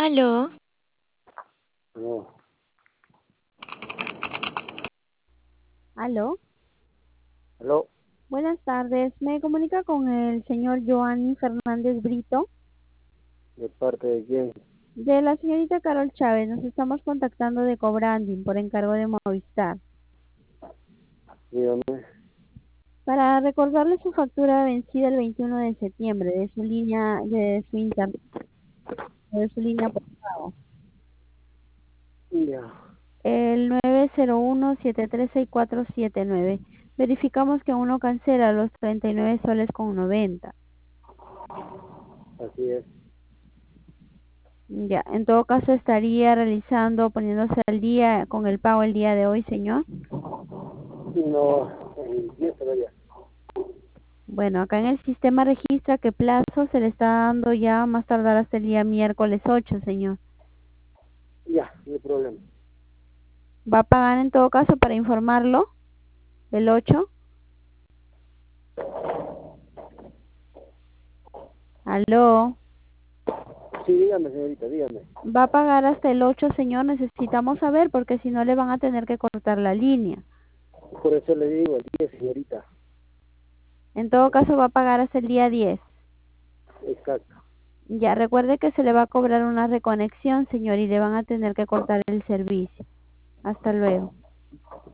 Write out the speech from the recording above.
Aló, No, Aló, aló, buenas tardes. Me comunica con el señor Joanny Fernández Brito, ¿de parte de quién? de la señorita Carol Chávez. Nos estamos contactando de Cobranding por encargo de Movistar Dígame. para recordarle su factura vencida el 21 de septiembre de su línea, de su internet, de su línea por pago. Ya, El 901-736479. Verificamos que uno cancela los 39 soles con 90. así es. Ya, en todo caso estaría realizando, poniéndose al día con el pago el día de hoy, señor. No, el 10 todavía. Bueno, acá en el sistema registra que plazo se le está dando ya más tardar hasta el día miércoles 8, señor. Ya, no hay problema. ¿Va a pagar en todo caso para informarlo el 8? Aló. Sí, dígame, señorita, dígame. ¿Va a pagar hasta el 8, señor? Necesitamos saber porque si no le van a tener que cortar la línea. Por eso le digo, el 10, señorita. En todo caso va a pagar hasta el día 10. Exacto. Ya, recuerde que se le va a cobrar una reconexión, señor, y le van a tener que cortar el servicio. Hasta luego.